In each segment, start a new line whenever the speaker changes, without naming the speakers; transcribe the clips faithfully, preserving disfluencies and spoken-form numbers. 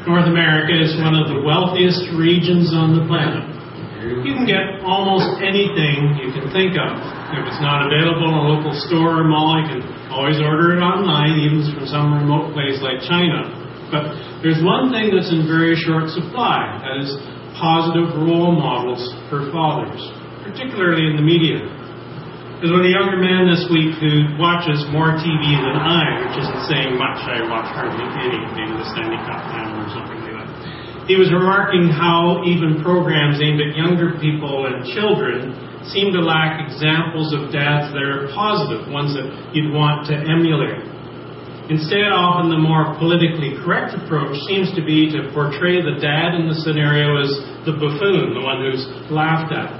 North America is one of the wealthiest regions on the planet. You can get almost anything you can think of. If it's not available in a local store or mall, you can always order it online, even from some remote place like China. But there's one thing that's in very short supply. That is positive role models for fathers, particularly in the media. There's one younger man this week who watches more T V than I, which isn't saying much. I watch hardly any, maybe the Stanley Cup final or something like that. He was remarking how even programs aimed at younger people and children seem to lack examples of dads that are positive, ones that you'd want to emulate. Instead, often the more politically correct approach seems to be to portray the dad in the scenario as the buffoon, the one who's laughed at.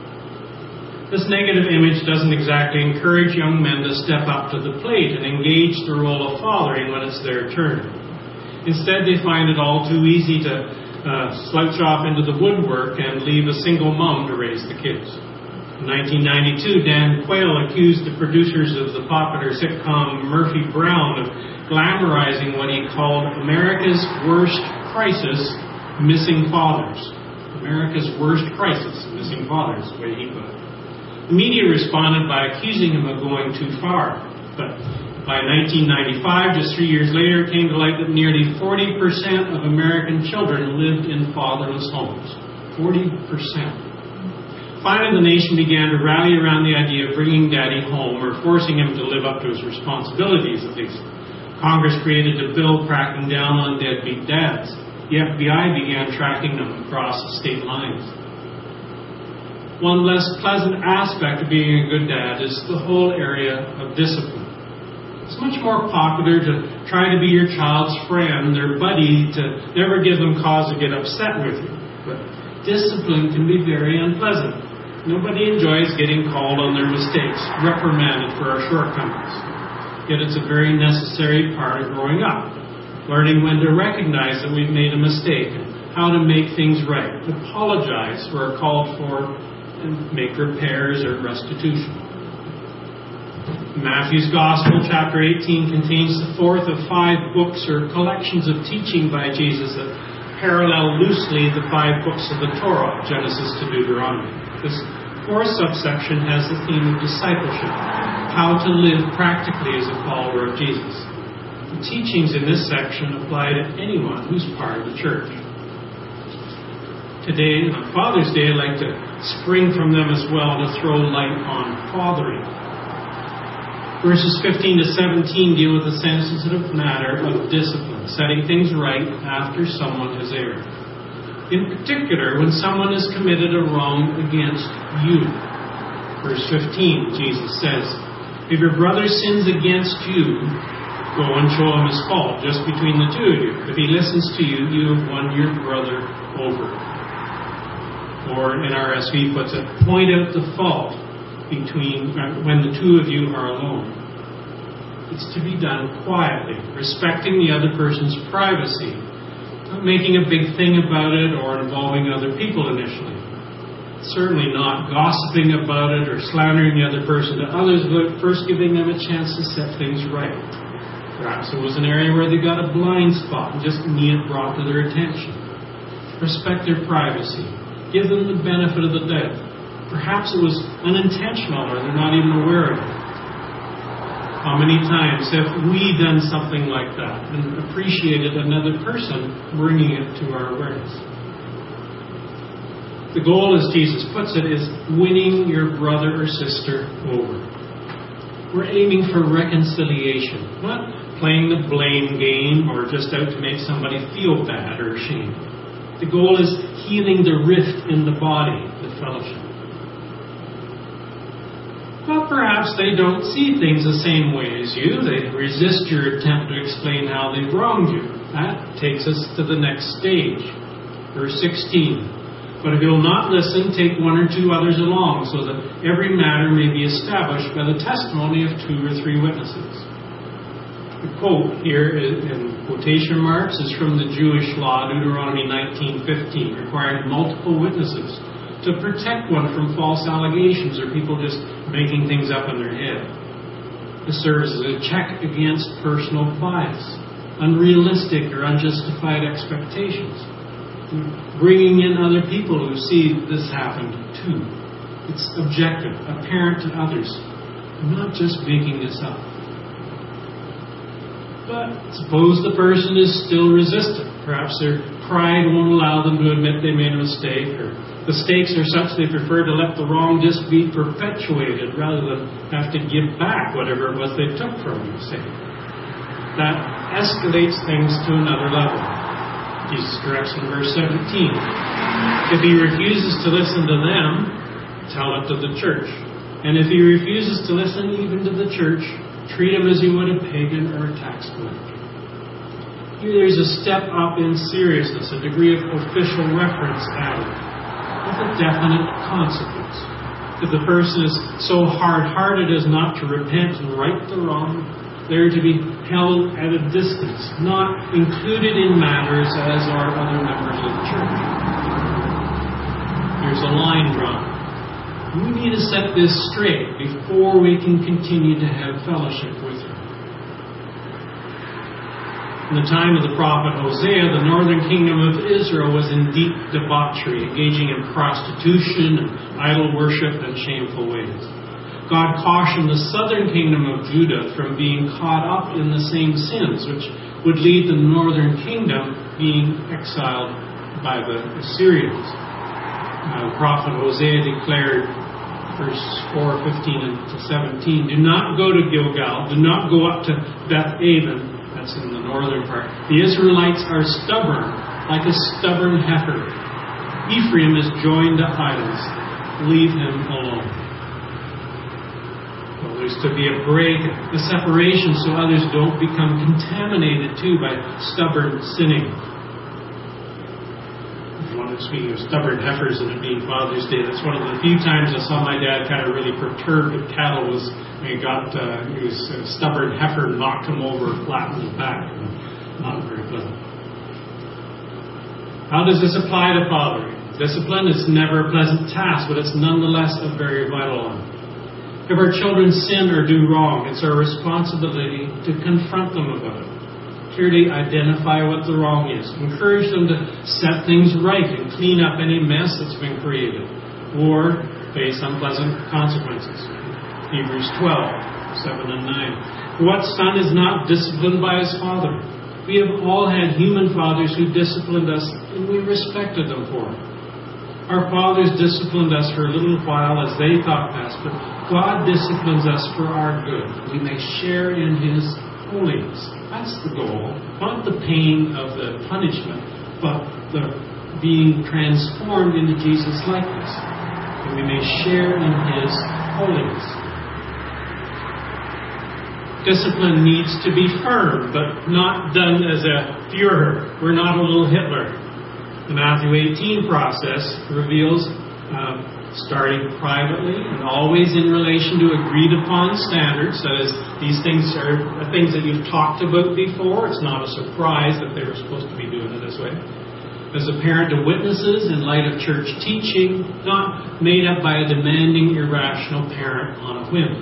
This negative image doesn't exactly encourage young men to step up to the plate and engage the role of fathering when it's their turn. Instead, they find it all too easy to uh, slouch off into the woodwork and leave a single mom to raise the kids. In nineteen ninety-two, Dan Quayle accused the producers of the popular sitcom Murphy Brown of glamorizing what he called America's worst crisis, missing fathers. America's worst crisis, missing fathers, the way he put it. The media responded by accusing him of going too far. But by nineteen ninety-five, just three years later, it came to light that nearly forty percent of American children lived in fatherless homes. forty percent. Finally, the nation began to rally around the idea of bringing Daddy home, or forcing him to live up to his responsibilities, at least. Congress created a bill cracking down on deadbeat dads. The F B I began tracking them across state lines. One less pleasant aspect of being a good dad is the whole area of discipline. It's much more popular to try to be your child's friend, their buddy, to never give them cause to get upset with you. But discipline can be very unpleasant. Nobody enjoys getting called on their mistakes, reprimanded for our shortcomings. Yet it's a very necessary part of growing up, learning when to recognize that we've made a mistake and how to make things right, apologize where called for, and make repairs or restitution. Matthew's Gospel, chapter eighteen, contains the fourth of five books or collections of teaching by Jesus that parallel loosely the five books of the Torah, Genesis to Deuteronomy. This fourth subsection has the theme of discipleship, how to live practically as a follower of Jesus. The teachings in this section apply to anyone who's part of the church. Today, on Father's Day, I'd like to spring from them as well to throw light on fathering. Verses fifteen to seventeen deal with the sensitive matter of discipline, setting things right after someone has erred. In particular, when someone has committed a wrong against you. Verse fifteen, Jesus says, if your brother sins against you, go and show him his fault, just between the two of you. If he listens to you, you have won your brother over. Or in R S V puts it, point out the fault between when the two of you are alone. It's to be done quietly, respecting the other person's privacy, not making a big thing about it or involving other people initially. Certainly not gossiping about it or slandering the other person to others, but first giving them a chance to set things right. Perhaps it was an area where they got a blind spot and just need it brought to their attention. Respect their privacy. Give them the benefit of the doubt. Perhaps it was unintentional or they're not even aware of it. How many times have we done something like that and appreciated another person bringing it to our awareness? The goal, as Jesus puts it, is winning your brother or sister over. We're aiming for reconciliation, not playing the blame game or just out to make somebody feel bad or ashamed. The goal is healing the rift in the body, the fellowship. Well, perhaps they don't see things the same way as you. They resist your attempt to explain how they've wronged you. That takes us to the next stage. Verse sixteen. But if you'll not listen, take one or two others along, so that every matter may be established by the testimony of two or three witnesses. The quote here in quotation marks is from the Jewish law, Deuteronomy nineteen fifteen, requiring multiple witnesses to protect one from false allegations or people just making things up in their head. This serves as a check against personal bias. unrealistic or unjustified expectations. Bringing in other people who see this happened too. It's objective, apparent to others. I'm not just making this up. But suppose the person is still resistant. Perhaps their pride won't allow them to admit they made a mistake, or the stakes are such they prefer to let the wrong just be perpetuated rather than have to give back whatever it was they took from you, say. That escalates things to another level. Jesus corrects in verse seventeen. If he refuses to listen to them, tell it to the church. And if he refuses to listen even to the church, treat him as you would a pagan or a tax collector. Here there's a step up in seriousness, a degree of official reference added, with a definite consequence. If the person is so hard-hearted as not to repent and right the wrong, they're to be held at a distance, not included in matters as are other members of the church. There's a line drawn. We need to set this straight before we can continue to have fellowship with her. In the time of the prophet Hosea, the northern kingdom of Israel was in deep debauchery, engaging in prostitution, and idol worship, and shameful ways. God cautioned the southern kingdom of Judah from being caught up in the same sins, which would lead the northern kingdom being exiled by the Assyrians. Uh, the prophet Hosea declared, verse four, fifteen to seventeen, do not go to Gilgal, do not go up to Beth-aven, that's in the northern part. The Israelites are stubborn, like a stubborn heifer. Ephraim is joined to idols. Leave him alone. Well, there's to be a break, a separation, so others don't become contaminated too by stubborn sinning. Speaking of stubborn heifers and it being Father's Day, that's one of the few times I saw my dad kind of really perturbed at cattle was when he got uh, he was a stubborn heifer knocked him over flat in his back. Not very pleasant. How does this apply to fathering? Discipline is never a pleasant task, but it's nonetheless a very vital one. If our children sin or do wrong, it's our responsibility to confront them about it. Clearly identify what the wrong is. Encourage them to set things right and clean up any mess that's been created, or face unpleasant consequences. Hebrews twelve, seven and nine. What son is not disciplined by his father? We have all had human fathers who disciplined us, and we respected them for it. Our fathers disciplined us for a little while as they thought best, but God disciplines us for our good. We may share in his holiness. That's the goal. Not the pain of the punishment, but the being transformed into Jesus' likeness. And we may share in his holiness. Discipline needs to be firm, but not done as a Führer. We're not a little Hitler. The Matthew eighteen process reveals uh, starting privately and always in relation to agreed upon standards. That is, these things are things that you've talked about before. It's not a surprise that they were supposed to be doing it this way. As a parent to witnesses in light of church teaching, not made up by a demanding, irrational parent on a whim.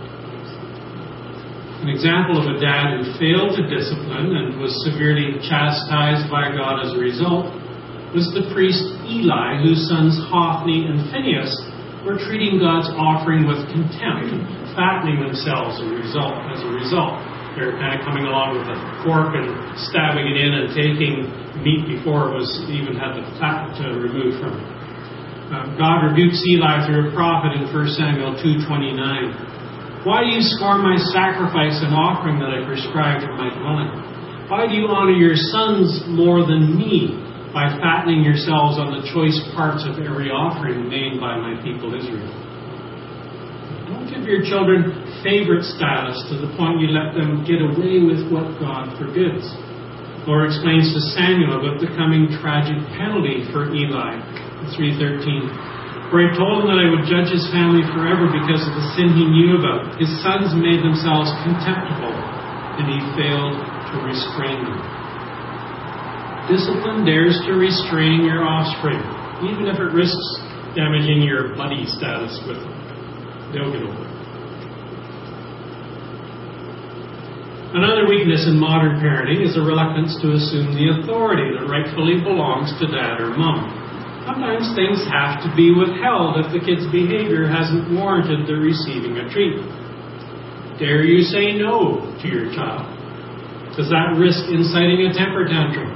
An example of a dad who failed to discipline and was severely chastised by God as a result was the priest Eli, whose sons Hophni and Phinehas were treating God's offering with contempt, fattening themselves as a result. As a result. They're kind of coming along with a fork and stabbing it in and taking meat before it was even had the fat uh, removed from it. Uh, God rebukes Eli through a prophet in First Samuel two twenty-nine. Why do you scorn my sacrifice and offering that I prescribed for my dwelling? Why do you honor your sons more than me by fattening yourselves on the choice parts of every offering made by my people Israel? Don't give your children favorite status to the point you let them get away with what God forbids. Lord explains to Samuel about the coming tragic penalty for Eli, three thirteen. For I told him that I would judge his family forever because of the sin he knew about. His sons made themselves contemptible, and he failed to restrain them. Discipline dares to restrain your offspring, even if it risks damaging your buddy status with them. They'll get over it. Another weakness in modern parenting is a reluctance to assume the authority that rightfully belongs to dad or mom. Sometimes things have to be withheld if the kid's behavior hasn't warranted their receiving a treat. Dare you say no to your child? Does that risk inciting a temper tantrum?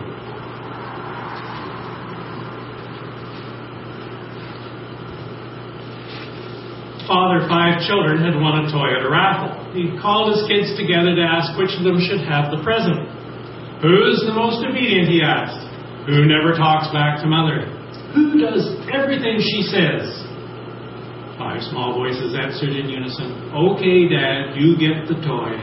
Father of five children had won a toy at a raffle. He called his kids together to ask which of them should have the present. Who's the most obedient, he asked. Who never talks back to mother? Who does everything she says? Five small voices answered in unison. Okay, Dad, you get the toy.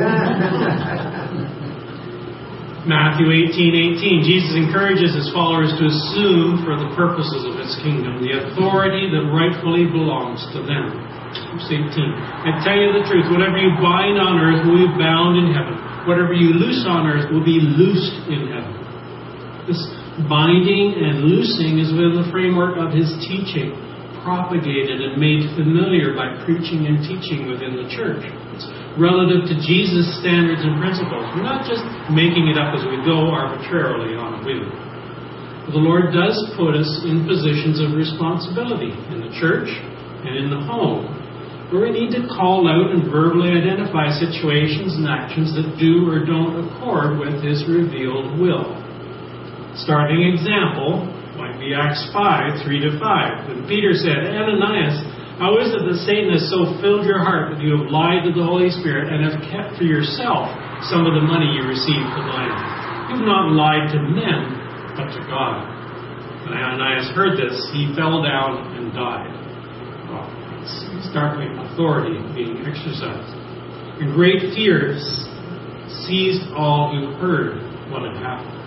Matthew eighteen eighteen. Jesus encourages his followers to assume for the purposes of his kingdom the authority that rightfully belongs to them. Verse eighteen. I tell you the truth, whatever you bind on earth will be bound in heaven. Whatever you loose on earth will be loosed in heaven. This binding and loosing is within the framework of his teaching, propagated and made familiar by preaching and teaching within the church. It's relative to Jesus' standards and principles. We're not just making it up as we go arbitrarily on a whim. The Lord does put us in positions of responsibility in the church and in the home, where we need to call out and verbally identify situations and actions that do or don't accord with his revealed will. Starting example might be Acts five, three to five. When Peter said, Ananias, how is it that Satan has so filled your heart that you have lied to the Holy Spirit and have kept for yourself some of the money you received from lying? You have not lied to men, but to God. When Ananias heard this, he fell down and died. Well, it's startling authority being exercised. And great fear seized all who heard what had happened.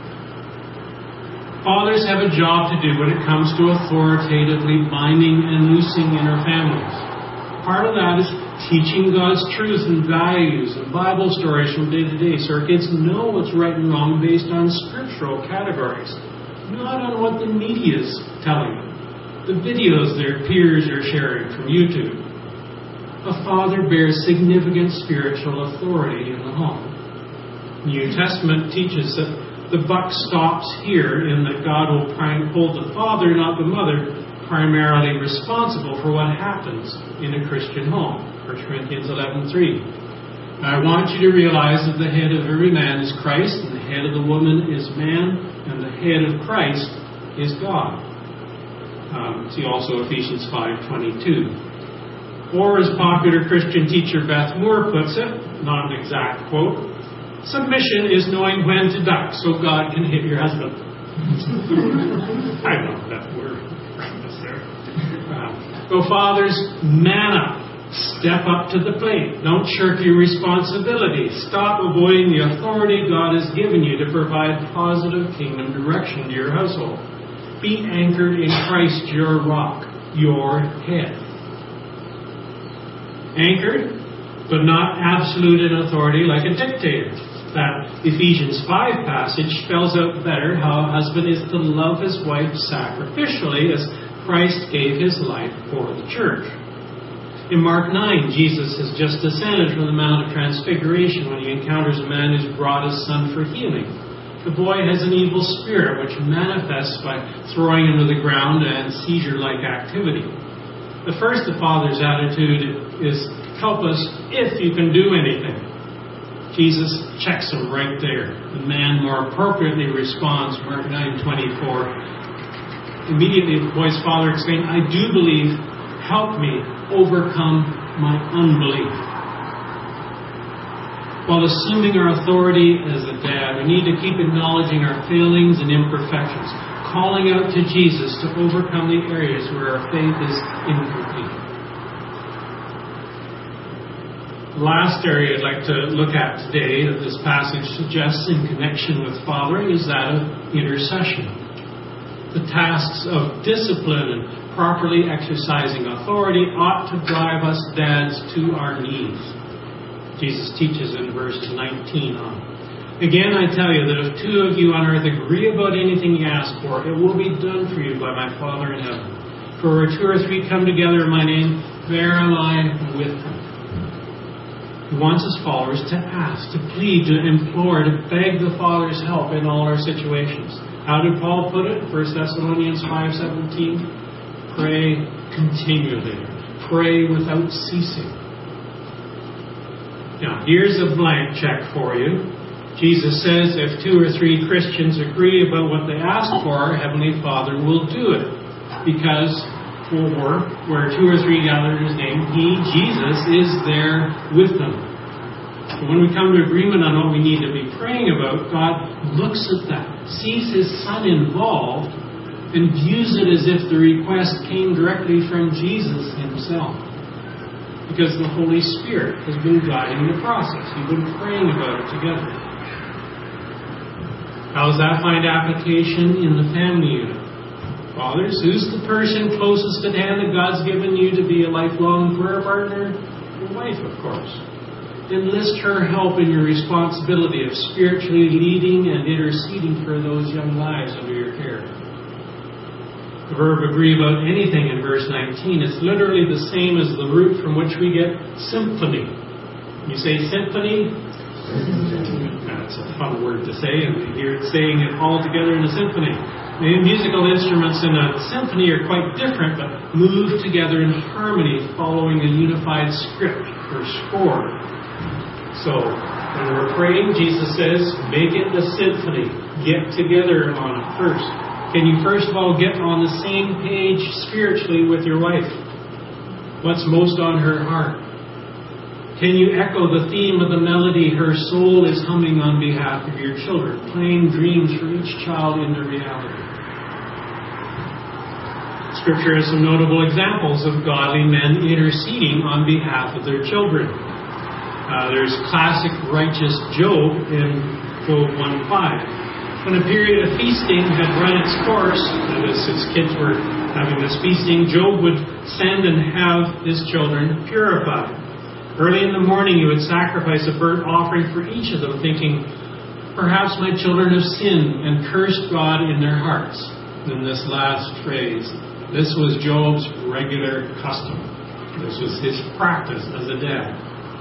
Fathers have a job to do when it comes to authoritatively binding and loosing in our families. Part of that is teaching God's truth and values and Bible stories from day to day so our kids know what's right and wrong based on scriptural categories, not on what the media is telling them, the videos their peers are sharing from YouTube. A father bears significant spiritual authority in the home. The New Testament teaches that the buck stops here in that God will hold the father, not the mother, primarily responsible for what happens in a Christian home. First Corinthians eleven three. I want you to realize that the head of every man is Christ, and the head of the woman is man, and the head of Christ is God. Um, see also Ephesians five twenty-two. Or as popular Christian teacher Beth Moore puts it, not an exact quote, submission is knowing when to duck so God can hit your husband. I love that word. There. Uh, so fathers, man up. Step up to the plate. Don't shirk your responsibility. Stop avoiding the authority God has given you to provide positive kingdom direction to your household. Be anchored in Christ, your rock, your head. Anchored, but not absolute in authority like a dictator. That Ephesians five passage spells out better how a husband is to love his wife sacrificially as Christ gave his life for the church. In Mark nine, Jesus has just descended from the Mount of Transfiguration when he encounters a man who's brought his son for healing. The boy has an evil spirit which manifests by throwing him to the ground and seizure-like activity. The first, the father's attitude is, help us if you can do anything. Jesus checks him right there. The man more appropriately responds, Mark nine twenty-four. Immediately the boy's father exclaimed, I do believe, help me overcome my unbelief. While assuming our authority as a dad, we need to keep acknowledging our failings and imperfections, calling out to Jesus to overcome the areas where our faith is incomplete. The last area I'd like to look at today that this passage suggests in connection with fathering is that of intercession. The tasks of discipline and properly exercising authority ought to drive us dads to our knees. Jesus teaches in verses nineteen on. Again, I tell you that if two of you on earth agree about anything you ask for, it will be done for you by my Father in heaven. For where two or three come together in my name, there am I with them. He wants his followers to ask, to plead, to implore, to beg the Father's help in all our situations. How did Paul put it? First Thessalonians five seventeen. Pray continually. Pray without ceasing. Now, here's a blank check for you. Jesus says if two or three Christians agree about what they ask for, our Heavenly Father will do it. Because for where two or three gather in His name, He, Jesus, is there with them. So when we come to agreement on what we need to be praying about, God looks at that, sees His Son involved, and views it as if the request came directly from Jesus Himself. Because the Holy Spirit has been guiding the process. You've been praying about it together. How does that find application in the family unit? Fathers, who's the person closest at hand that God's given you to be a lifelong prayer partner? Your wife, of course. Enlist her help in your responsibility of spiritually leading and interceding for those young lives under your care. The verb agree about anything in verse nineteen is literally the same as the root from which we get symphony. You say symphony? That's a fun word to say, and you hear it saying it all together in a symphony. The musical instruments in a symphony are quite different, but move together in harmony following a unified script or score. So, when we're praying, Jesus says, make it a symphony. Get together on it first. Can you first of all get on the same page spiritually with your wife? What's most on her heart? Can you echo the theme of the melody her soul is humming on behalf of your children, playing dreams for each child into reality? Scripture has some notable examples of godly men interceding on behalf of their children. Uh, there's classic righteous Job in Job one five. When a period of feasting had run its course, that is, his kids were having this feasting, Job would send and have his children purified. Early in the morning he would sacrifice a burnt offering for each of them, thinking, perhaps my children have sinned and cursed God in their hearts. In this last phrase, this was Job's regular custom. This was his practice as a dad.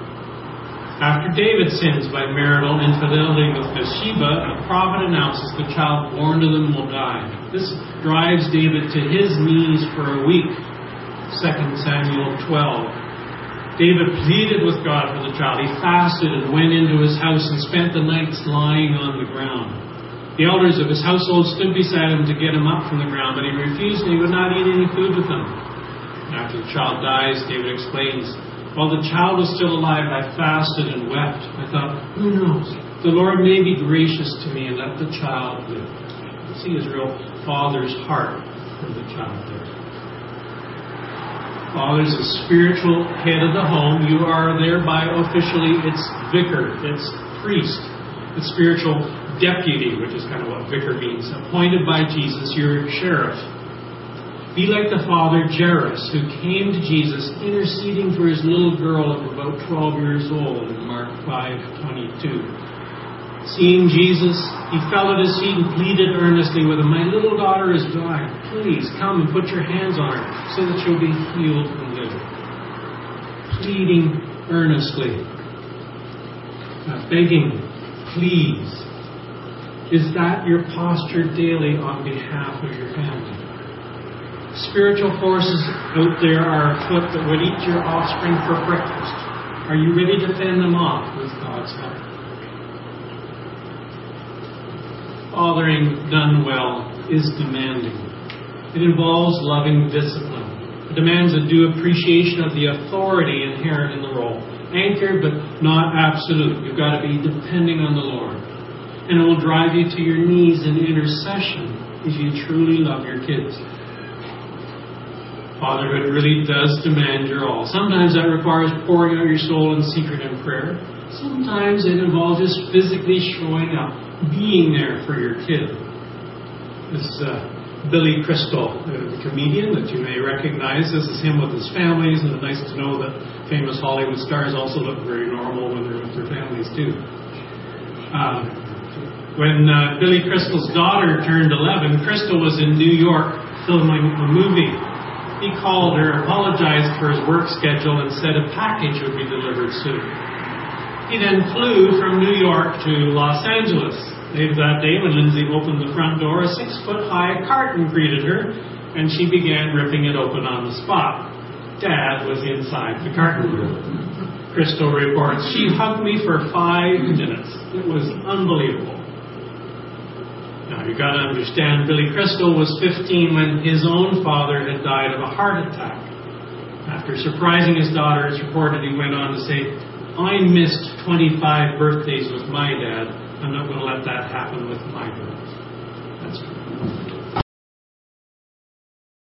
After David sins by marital infidelity with Bathsheba, a prophet announces the child born to them will die. This drives David to his knees for a week. Second Samuel twelve. David pleaded with God for the child. He fasted and went into his house and spent the nights lying on the ground. The elders of his household stood beside him to get him up from the ground, but he refused and he would not eat any food with them. After the child dies, David explains, while the child was still alive, I fasted and wept. I thought, who knows? The Lord may be gracious to me and let the child live. You see his real father's heart for the child there. Father's the spiritual head of the home. You are thereby officially its vicar, its priest, its spiritual deputy, which is kind of what vicar means, appointed by Jesus, your sheriff. Be like the father Jairus, who came to Jesus interceding for his little girl of about twelve years old in Mark five twenty-two. Seeing Jesus, he fell at his feet and pleaded earnestly with him, my little daughter is dying. Please come and put your hands on her so that she'll be healed and live. Pleading earnestly. Uh, begging, please. Is that your posture daily on behalf of your family? Spiritual forces out there are afoot that would eat your offspring for breakfast. Are you ready to fend them off with God's help? Fathering done well is demanding. It involves loving discipline. It demands a due appreciation of the authority inherent in the role. Anchored but not absolute. You've got to be depending on the Lord. And it will drive you to your knees in intercession if you truly love your kids. Fatherhood really does demand your all. Sometimes that requires pouring out your soul in secret in prayer. Sometimes it involves just physically showing up, being there for your kid. This is uh, Billy Crystal, the comedian that you may recognize. This is him with his families, and it's nice to know that famous Hollywood stars also look very normal when they're with their families too. Um, when uh, Billy Crystal's daughter turned eleven, Crystal was in New York filming a movie. He called her, apologized for his work schedule, and said a package would be delivered soon. He then flew from New York to Los Angeles. Later that day, when Lindsay opened the front door, a six-foot-high carton greeted her, and she began ripping it open on the spot. Dad was inside the carton room. Crystal reports, she hugged me for five minutes. It was unbelievable. Now, you've got to understand, Billy Crystal was fifteen when his own father had died of a heart attack. After surprising his daughter, it's reported he went on to say, I missed twenty-five birthdays with my dad. I'm not going to let that happen with my girls. That's true.